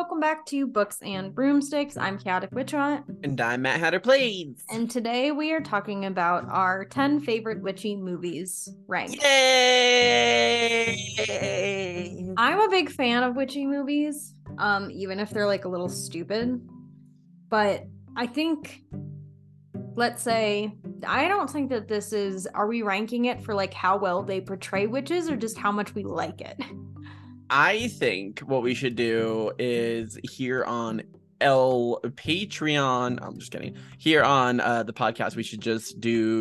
welcome back to Books and Broomsticks. I'm Chaotic Witch Hunt. And I'm Matt Hatter Plays. And today we are talking about our 10 favorite witchy movies ranked. Yay! I'm a big fan of witchy movies, even if they're like a little stupid. But I think, let's say, I don't think that this is, are we ranking it for like how well they portray witches or just how much we like it? I think what we should do is here on Patreon. I'm just kidding. Here on the podcast, we should just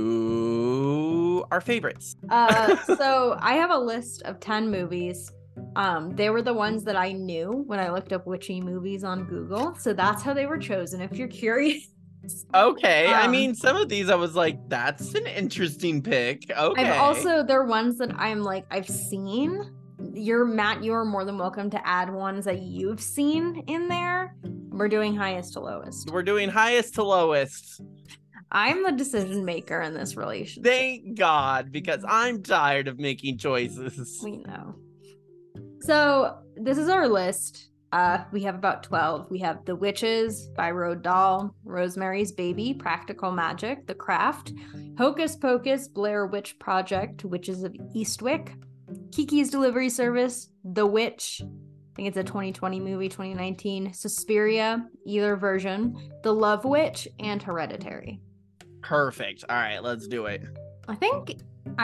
do our favorites. So I have a list of 10 movies. They were the ones that I knew when I looked up witchy movies on Google. So that's how they were chosen. If you're curious. Okay. I mean, some of these I was like, that's an interesting pick. Okay. They're ones that I'm like, I've seen. Matt, you are more than welcome to add ones that you've seen in there. We're doing highest to lowest. We're doing highest to lowest. I'm the decision maker in this relationship. Thank God, because I'm tired of making choices. We know. So this is our list. We have about 12. We have The Witches by Roald Dahl, Rosemary's Baby, Practical Magic, The Craft, Hocus Pocus, Blair Witch Project, Witches of Eastwick, Kiki's Delivery Service, The Witch, I think it's a 2020 movie, 2019, Suspiria, either version, The Love Witch, and Hereditary. Perfect. All right, let's do it. I think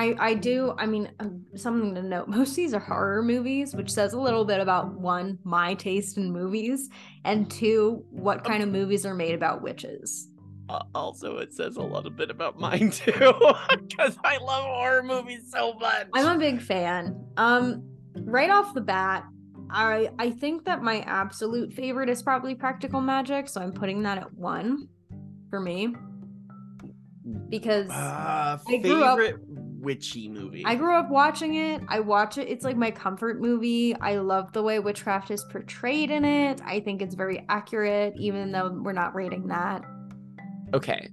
something to note, most of these are horror movies, which says a little bit about, one, my taste in movies, and two, what kind of movies are made about witches. Also, it says a little bit about mine too, because I love horror movies so much. I'm a big fan. Right off the bat, I think that my absolute favorite is probably Practical Magic, so I'm putting that at 1 for me. Because favorite witchy movie. I grew up watching it. I watch it. It's like my comfort movie. I love the way witchcraft is portrayed in it. I think it's very accurate, even though we're not rating that. Okay.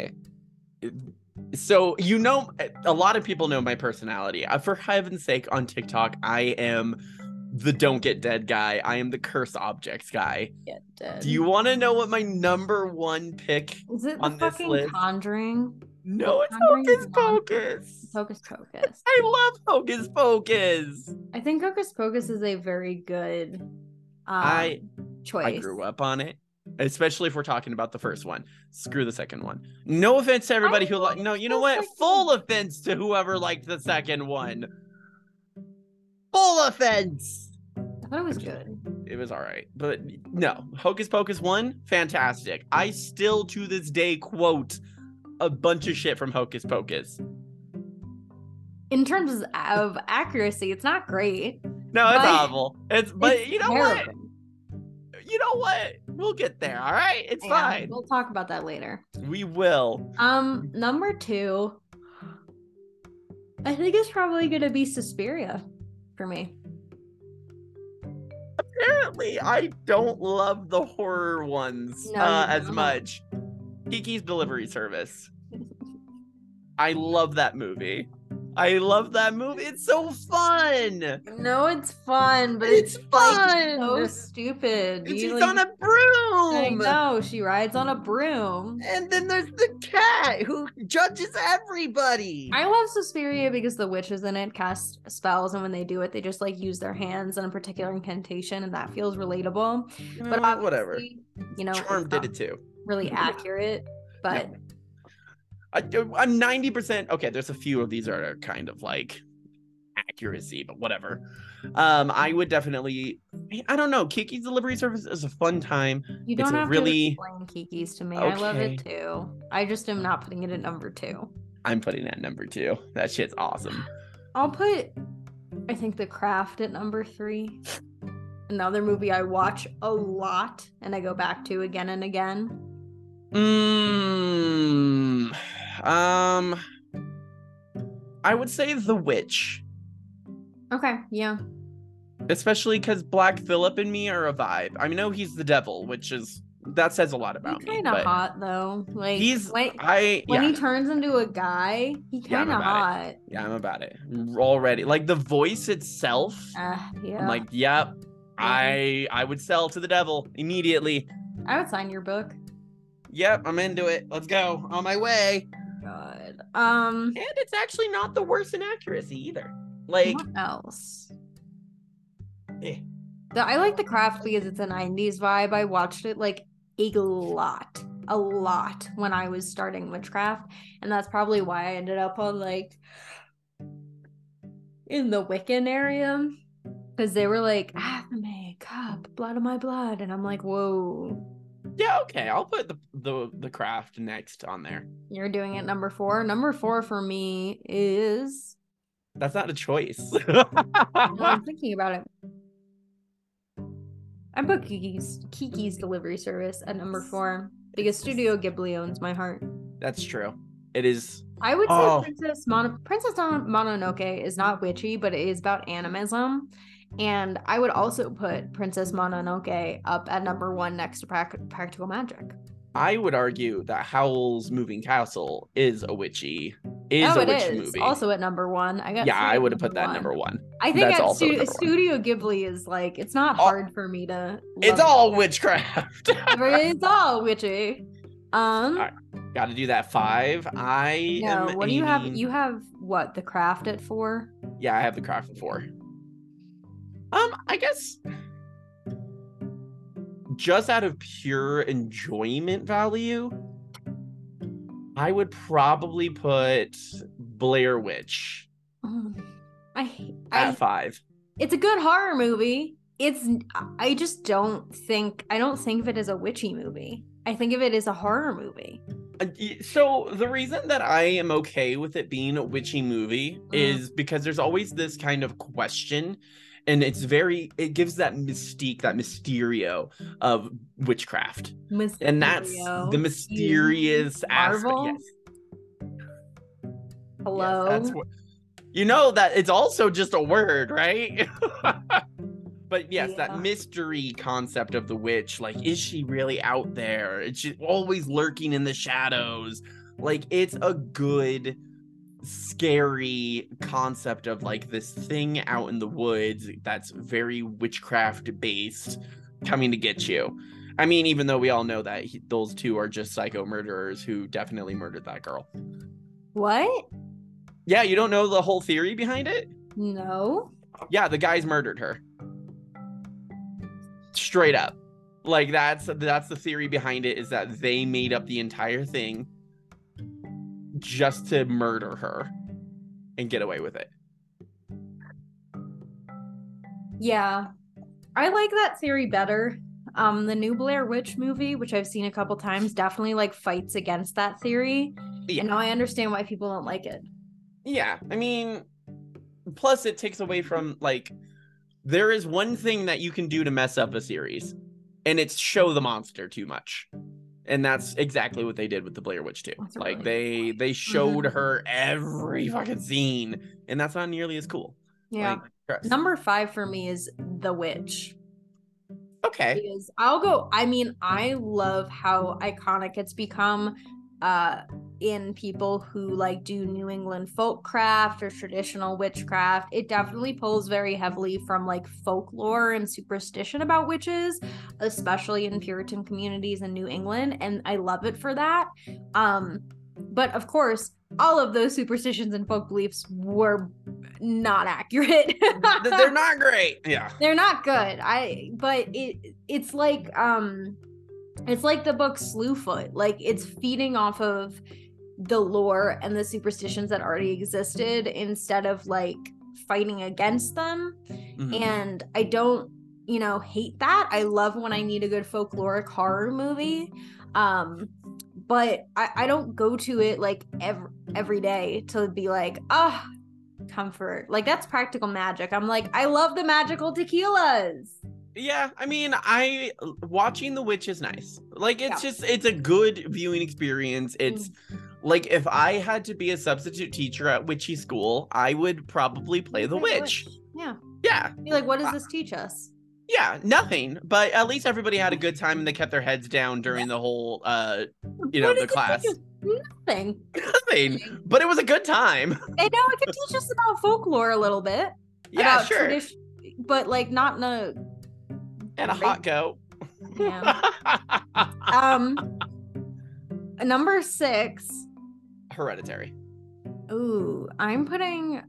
So, a lot of people know my personality. For heaven's sake, on TikTok, I am the don't get dead guy. I am the curse objects guy. Get dead. Do you want to know what my number 1 pick is it on the this fucking list? Conjuring? No, it's Hocus Pocus. Hocus Pocus. I love Hocus Pocus. I think Hocus Pocus is a very good choice. I grew up on it. Especially if we're talking about the first one. Screw the second one. No offense to everybody who liked. No, you know what? Full offense to whoever liked the second one. Full offense. I thought it was good. It was all right. But no, Hocus Pocus 1, fantastic. I still to this day quote a bunch of shit from Hocus Pocus. In terms of accuracy, it's not great. No, it's awful. But you know terrible. what? You know what? We'll get there, all right? It's fine. We'll talk about that later. We will. Number 2, I think it's probably going to be Suspiria for me. Apparently, I don't love the horror ones as much. Kiki's Delivery Service. I love that movie. It's so fun. No, it's fun, but it's fun. Like, so stupid. She's on a broom. I know, she rides on a broom. And then there's the cat who judges everybody. I love Suspiria because the witches in it cast spells, and when they do it, they just like use their hands on a particular incantation, and that feels relatable. But whatever. Charm did it too. Really accurate, but. No. I'm 90%. Okay, there's a few of these are kind of like accuracy, but whatever. I would definitely, I don't know. Kiki's Delivery Service is a fun time. You don't have to explain Kiki's to me. Okay. I love it too. I just am not putting it at number 2. I'm putting it at number 2. That shit's awesome. I'll put, I think, The Craft at number 3. Another movie I watch a lot and I go back to again and again. I would say The Witch. Okay, yeah. Especially because Black Phillip and me are a vibe. I know he's the devil, that says a lot about me. He's kind of hot though. Like when he turns into a guy, he kind of hot. Yeah, I'm about it already. Like the voice itself. Yeah. I'm like, yep, I would sell to the devil immediately. I would sign your book. Yep, I'm into it. Let's go. On my way. God. And it's actually not the worst in accuracy either. Like, what else? Eh. I like The Craft because it's a 90s vibe. I watched it like a lot when I was starting witchcraft, and that's probably why I ended up on like in the Wiccan area, because they were like Athame, cup, blood of my blood, and I'm like, whoa. Yeah, okay. I'll put the Craft next on there. You're doing it number 4. Number 4 for me is. That's not a choice. No, I'm thinking about it. I put Kiki's Delivery Service at number 4 because Studio Ghibli owns my heart. That's true. It is. I would say Princess Mononoke is not witchy, but it is about animism. And I would also put Princess Mononoke up at number 1 next to Practical Magic. I would argue that Howl's Moving Castle is a witchy movie. Also at number 1. I would have put that number 1. I think at Studio Ghibli is like, it's not hard for me to. It's all witchcraft. It's all witchy. All right. Got to do that 5. What do you have? You have what? The Craft at 4? Yeah, I have the Craft at 4. I guess just out of pure enjoyment value, I would probably put Blair Witch at 5. It's a good horror movie. I don't think of it as a witchy movie. I think of it as a horror movie. So the reason that I am okay with it being a witchy movie is because there's always this kind of question, and it gives that mystique, that mysterio of witchcraft. And that's the mysterious aspect. Yes. Hello. Yes, that's what, that it's also just a word, right? But yes, that mystery concept of the witch, like, is she really out there? Is she always lurking in the shadows? Like, it's a good, scary concept of like this thing out in the woods that's very witchcraft based coming to get you. I mean, even though we all know that those two are just psycho murderers who definitely murdered that girl. What? Yeah, you don't know the whole theory behind it? No. Yeah, the guys murdered her. Straight up. Like, that's the theory behind it, is that they made up the entire thing just to murder her and get away with it. Yeah. I like that theory better. The new Blair Witch movie, which I've seen a couple times, definitely like fights against that theory. Yeah. And now I understand why people don't like it. Yeah, I mean, plus it takes away from, like, there is one thing that you can do to mess up a series, and it's show the monster too much. And that's exactly what they did with the Blair Witch 2. Like, they showed her every fucking scene, and that's not nearly as cool. Yeah. Like, number 5 for me is The Witch. Okay. Because I love how iconic it's become in people who like do New England folk craft or traditional witchcraft. It definitely pulls very heavily from like folklore and superstition about witches, especially in Puritan communities in New England, and I love it for that. But of course, all of those superstitions and folk beliefs were not accurate. They're not great. Yeah. They're not good. It's like the book Slewfoot. Like, it's feeding off of the lore and the superstitions that already existed instead of like fighting against them. Mm-hmm. And I don't, hate that. I love when I need a good folkloric horror movie. But I don't go to it like every day to be like, comfort. Like, that's Practical Magic. I'm like, I love the magical tequilas. Yeah, I mean, watching The Witch is nice. Like, it's a good viewing experience. It's like, if I had to be a substitute teacher at witchy school, I would probably play The Witch. Yeah. Yeah. Be like, what does this teach us? Yeah, nothing. But at least everybody had a good time and they kept their heads down during the whole, the class. Nothing. But it was a good time. I know, it could teach us about folklore a little bit. Yeah, sure. But like not in a And a hot goat. Yeah. Number 6. Hereditary. Ooh, I'm putting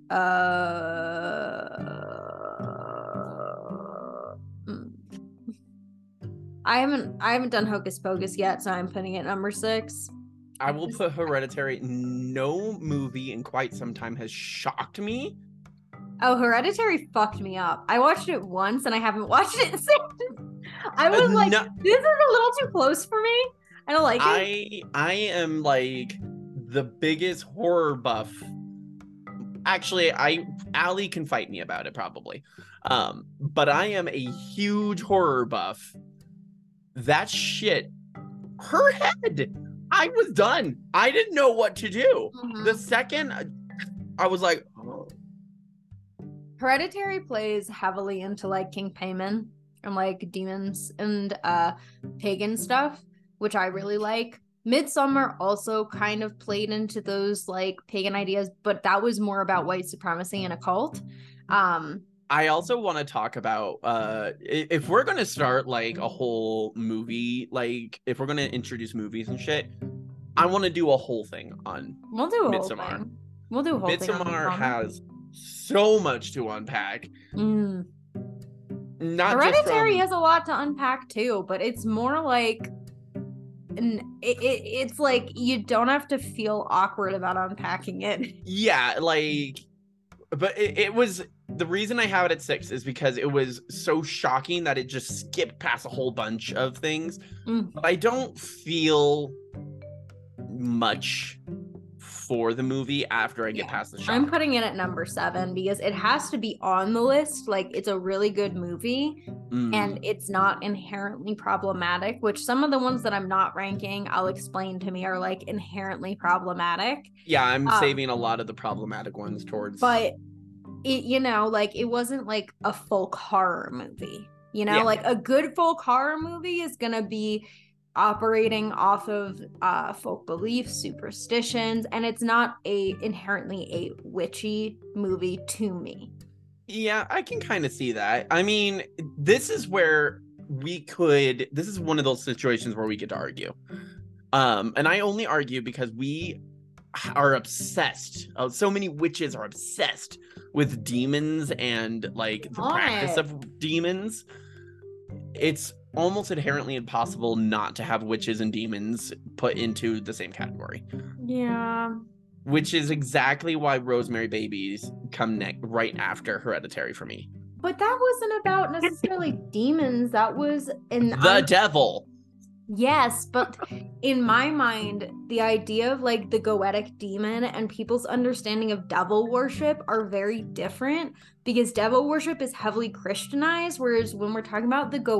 I haven't done Hocus Pocus yet, so I'm putting it number 6. I will put Hereditary. No movie in quite some time has shocked me. Oh, Hereditary fucked me up. I watched it once and I haven't watched it since. I was like, this is a little too close for me. I don't like it. I am like the biggest horror buff. Actually, Allie can fight me about it probably. But I am a huge horror buff. That shit, her head, I was done. I didn't know what to do. Mm-hmm. The second I was like, oh. Hereditary plays heavily into like King Paimon and like demons and pagan stuff, which I really like. Midsommar also kind of played into those like pagan ideas, but that was more about white supremacy and a cult. I also want to talk about if we're going to start like a whole movie, like if we're going to introduce movies and shit, I want to do a whole thing on Midsommar. We'll do a whole thing. Midsommar has so much to unpack. Not Hereditary has a lot to unpack too, but it's more like it's like you don't have to feel awkward about unpacking it. Yeah, like, but it was. The reason I have it at 6 is because it was so shocking that it just skipped past a whole bunch of things. But I don't feel much for the movie after I get past the shock. I'm putting it at number 7 because it has to be on the list. Like, it's a really good movie and it's not inherently problematic, which some of the ones that I'm not ranking, I'll explain to me, are like inherently problematic. Yeah, I'm saving a lot of the problematic ones towards. But it, you know, like it wasn't like a folk horror movie, you know, like a good folk horror movie is gonna be operating off of folk beliefs, superstitions, and it's not inherently a witchy movie to me. Yeah, I can kind of see that. I mean, this is where this is one of those situations where we get to argue. And I only argue because we are obsessed. So many witches are obsessed with demons and like the practice of demons. It's almost inherently impossible not to have witches and demons put into the same category. Yeah. Which is exactly why Rosemary Babies come right after Hereditary for me. But that wasn't about necessarily demons. That was the devil. Yes, but in my mind, the idea of like the goetic demon and people's understanding of devil worship are very different because devil worship is heavily Christianized, whereas when we're talking about the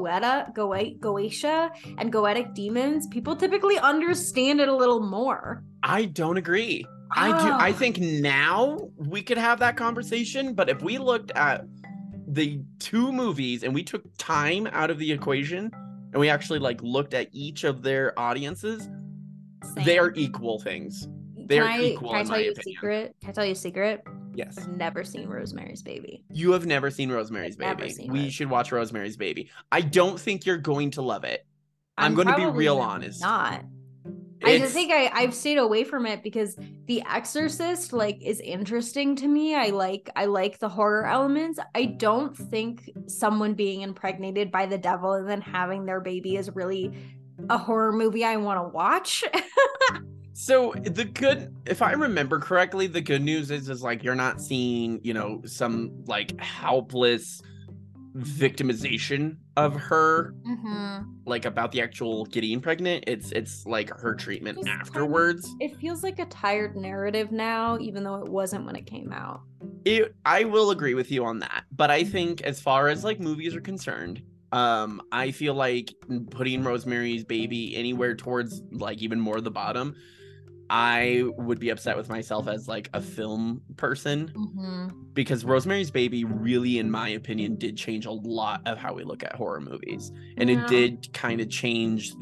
Goetia and goetic demons, people typically understand it a little more. I don't agree. I think now we could have that conversation, but if we looked at the two movies and we took time out of the equation and we actually like looked at each of their audiences, they are equal things. They're equal in my opinion. Can I tell you a secret? Yes. I've never seen Rosemary's Baby. You have never seen Rosemary's Baby. We should watch Rosemary's Baby. I don't think you're going to love it. I'm going to be real honest. Not. I just think I've stayed away from it because The Exorcist like is interesting to me. I like the horror elements. I don't think someone being impregnated by the devil and then having their baby is really a horror movie I want to watch. So if I remember correctly, the good news is like you're not seeing, you know, some like helpless victimization of her, like about the actual getting pregnant. It's like her treatment afterwards. It feels like a tired narrative now, even though it wasn't when it came out. I will agree with you on that, but I think as far as like movies are concerned, I feel like putting Rosemary's Baby anywhere towards like even more the bottom, I would be upset with myself as like a film person, because Rosemary's Baby really, in my opinion, did change a lot of how we look at horror movies. And it did kind of change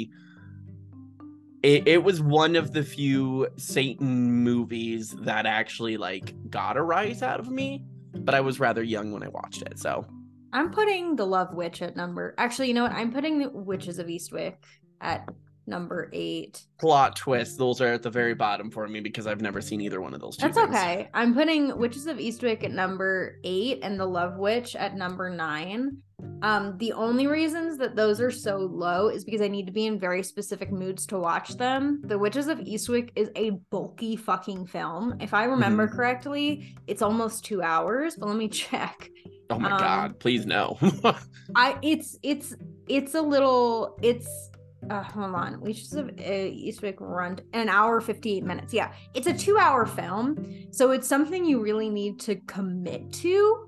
it was one of the few Satan movies that actually like got a rise out of me, but I was rather young when I watched it. So I'm putting The Love Witch at number. Actually, you know what? I'm putting The Witches of Eastwick at number 8. Plot twist. Those are at the very bottom for me because I've never seen either one of those two That's things. okay. I'm putting Witches of Eastwick at number 8 and The Love Witch at number 9. The only reasons that those are so low is because I need to be in very specific moods to watch them. The Witches of Eastwick is a bulky fucking film. If I remember correctly, it's almost 2 hours, but let me check. Oh my God, please no. It's a little, hold on. Witches of Eastwick run an hour 58 minutes. Yeah, it's a 2 hour film, so it's something you really need to commit to.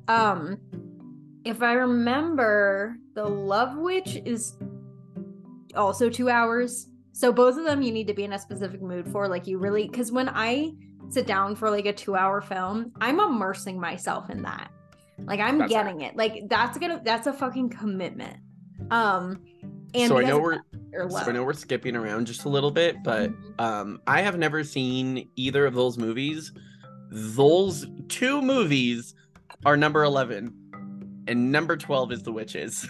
If I remember, The Love Witch is also 2 hours, so both of them you need to be in a specific mood for. Like, you really, because when I sit down for like a 2 hour film, I'm immersing myself in that. Like, I'm getting it. Like, that's a fucking commitment. And so I know we're skipping around just a little bit, but I have never seen either of those movies. Those two movies are number 11, and number 12 is The Witches.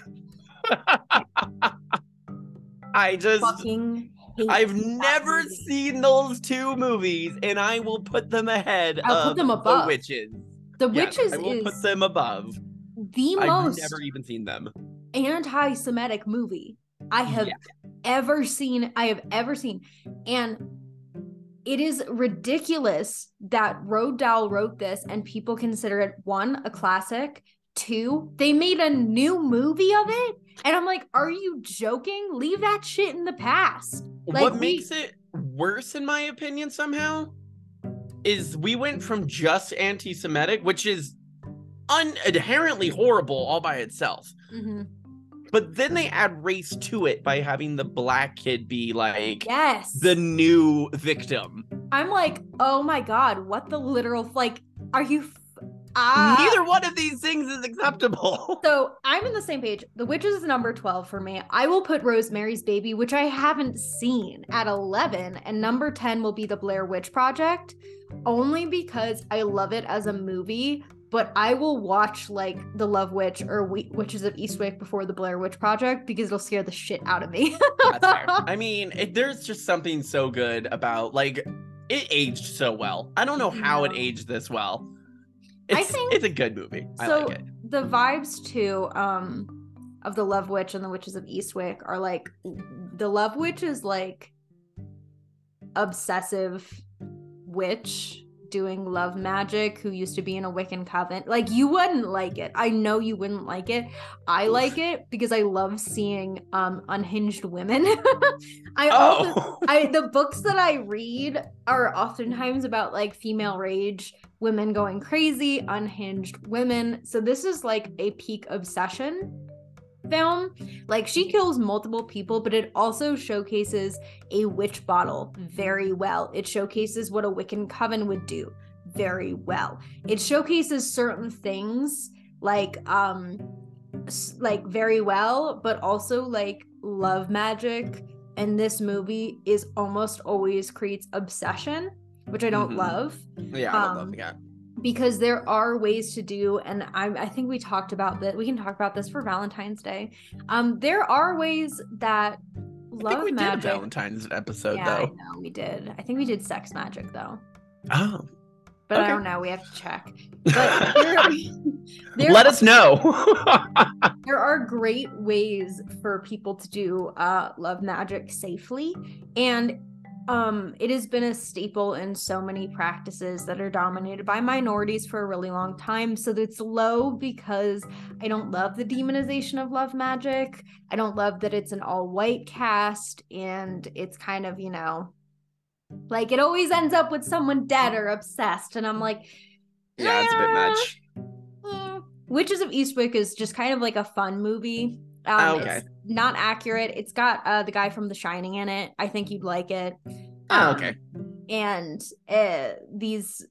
I've never seen those two movies, and I will put them ahead of The Witches. The Witches I will put them above. I've never even seen them. Anti-Semitic movie I have ever seen. And it is ridiculous that Roald Dahl wrote this and people consider it, 1, a classic, 2, they made a new movie of it. And I'm like, are you joking? Leave that shit in the past. Like, what makes it worse, in my opinion, somehow, is we went from just anti-Semitic, which is inherently horrible all by itself. But then they add race to it by having the black kid be like the new victim. I'm like, oh my God, what the literal, like, are you neither one of these things is acceptable. So I'm in the same page. The Witches is number 12 for me. I will put Rosemary's Baby, which I haven't seen, at 11, and number 10 will be The Blair Witch Project, only because I love it as a movie. But I will watch like The Love Witch or Witches of Eastwick before The Blair Witch Project because it'll scare the shit out of me. That's fair. I mean, there's just something so good about, like, it aged so well. I don't know how it aged this well. It's a good movie. I like it. The vibes too of The Love Witch and The Witches of Eastwick are like, The Love Witch is like obsessive witch doing love magic who used to be in a Wiccan coven. Like, you wouldn't like it. I know you wouldn't like it. I like it because I love seeing unhinged women. The books that I read are oftentimes about like female rage, women going crazy, unhinged women. So this is like a peak obsession film. Like, she kills multiple people, but it also showcases a witch bottle very well. It showcases what a Wiccan coven would do very well. It showcases certain things like very well, but also like love magic. And this movie is almost always creates obsession, which I don't love. Yeah, I don't love that. Because there are ways to do, and I think we talked about that. We can talk about this for Valentine's Day. There are ways that love I think we magic. did a Valentine's episode, yeah, though. I know we did. I think we did sex magic, though. Oh. But okay. I don't know. We have to check. But let us know. There are great ways for people to do love magic safely, and it has been a staple in so many practices that are dominated by minorities for a really long time. So it's low because I don't love the demonization of love magic. I don't love that it's an all-white cast, and it's kind of, like, it always ends up with someone dead or obsessed, and I'm like, yeah, it's a bit much. Witches of Eastwick is just kind of like a fun movie. Okay. It's not accurate. It's got the guy from The Shining in it. I think you'd like it. Okay. And these,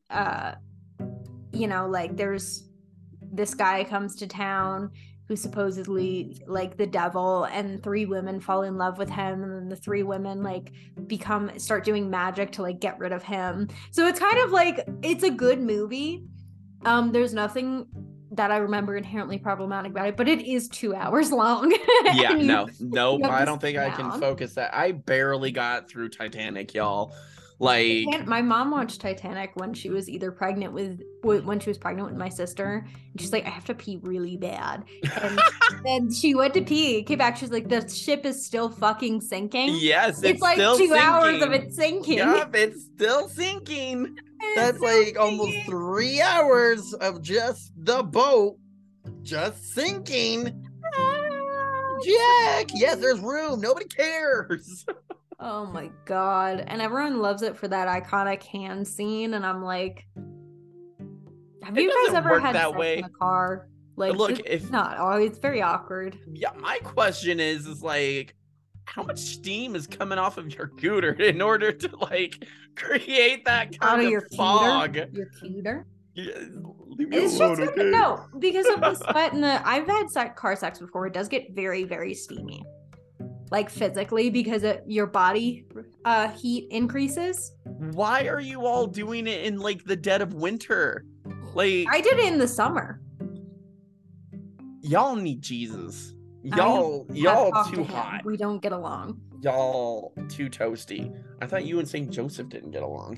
like, there's this guy comes to town who's supposedly like the devil, and 3 women fall in love with him, and then the 3 women like start doing magic to like get rid of him. So it's kind of like, it's a good movie. There's nothing that I remember inherently problematic about it, but it is 2 hours long. Yeah, And nope. you have I to don't think sit I can down. focus that. I barely got through Titanic, y'all. Like, My mom watched Titanic when she was either pregnant when she was pregnant with my sister, and she's like, I have to pee really bad, and then she went to pee, came back, she's like, the ship is still fucking sinking. yes, It's like still 2 hours of sinking. it sinking. Yup, it's still sinking. It's That's still like almost sinking. 3 hours of just the boat just sinking. Jack, yes, there's room. Nobody cares. Oh my god. And everyone loves it for that iconic hand scene. And I'm like, have It you guys doesn't ever work had that sex way. in a car? Like, Look, it's if not always, it's very awkward. yeah, my question is like, how much steam is coming off of your cooter in order to like create that Out kind of of your fog? Your cuter. Yeah, leave me It's alone, just okay? no, because of the sweat and the. I've had car sex before. It does get very, very steamy, like physically, because your body heat increases. Why are you all doing it in like the dead of winter? Like, I did it in the summer. y'all need Jesus. I Y'all have talked too to him. hot. We don't get along. Y'all too toasty. I thought you and St. Joseph didn't get along.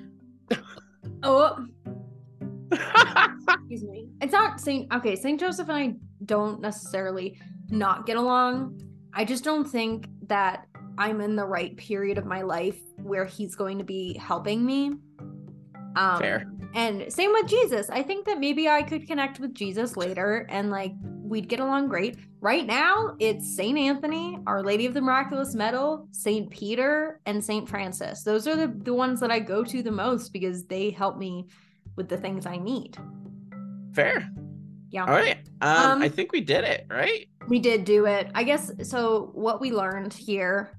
Oh, excuse me. It's not Saint. Okay, Saint Joseph and I don't necessarily not get along. I just don't think that I'm in the right period of my life where he's going to be helping me. Fair. And same with Jesus. I think that maybe I could connect with Jesus later and like we'd get along great. Right now, it's Saint Anthony, Our Lady of the Miraculous Medal, Saint Peter, and Saint Francis. Those are the ones that I go to the most because they help me with the things I need. Fair. Yeah. All right. I think we did it, right? We did do it. I guess so. What we learned here.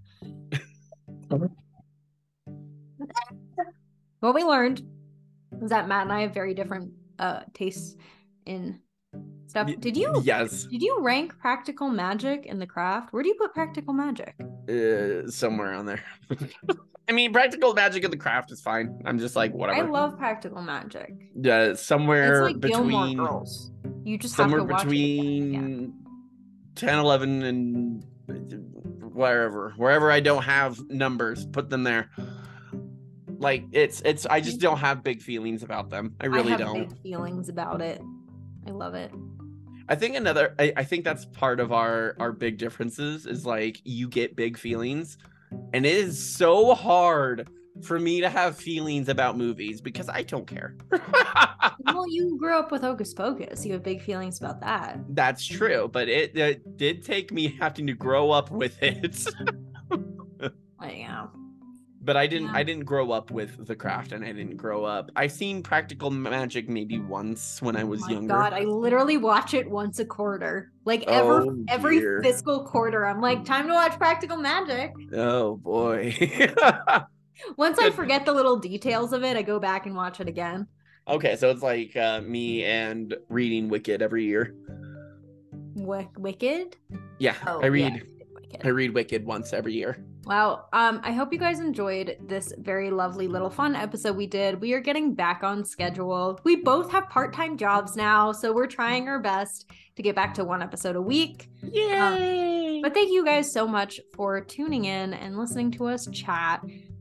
What we learned is that Matt and I have very different tastes in stuff. Did you? Yes. Did you rank Practical Magic in The Craft? Where do you put Practical Magic? Somewhere on there. I mean, Practical Magic in The Craft is fine. I'm just like, whatever. I love Practical Magic. Somewhere it's like between Gilmore Girls. You just have to watch between 10, 11, and wherever I don't have numbers, put them there. Like it's I just don't have big feelings about them. I really don't. Big feelings about it. I love it. I think I think that's part of our big differences is like you get big feelings, and it is so hard for me to have feelings about movies because I don't care. Well, you grew up with Hocus Pocus. You have big feelings about that. That's true, but it did take me having to grow up with it. Yeah. But I didn't grow up with The Craft, and I didn't grow up. I've seen Practical Magic maybe once when I was younger. God, I literally watch it once a quarter. Like every fiscal quarter, I'm like, time to watch Practical Magic. Oh boy. Once I forget the little details of it, I go back and watch it again. Okay, so it's like me and reading Wicked every year. Wicked? Yeah, oh, I read. Yeah. I read Wicked once every year. Wow. I hope you guys enjoyed this very lovely little fun episode we did. We are getting back on schedule. We both have part-time jobs now, so we're trying our best to get back to one episode a week. Yay! But thank you guys so much for tuning in and listening to us chat.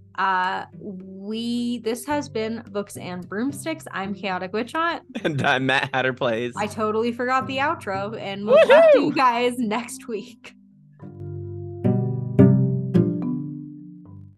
This has been Books and Broomsticks. I'm Chaotic Witchot. And I'm Matt Hatter Plays. I totally forgot the outro, and we'll talk to you guys next week.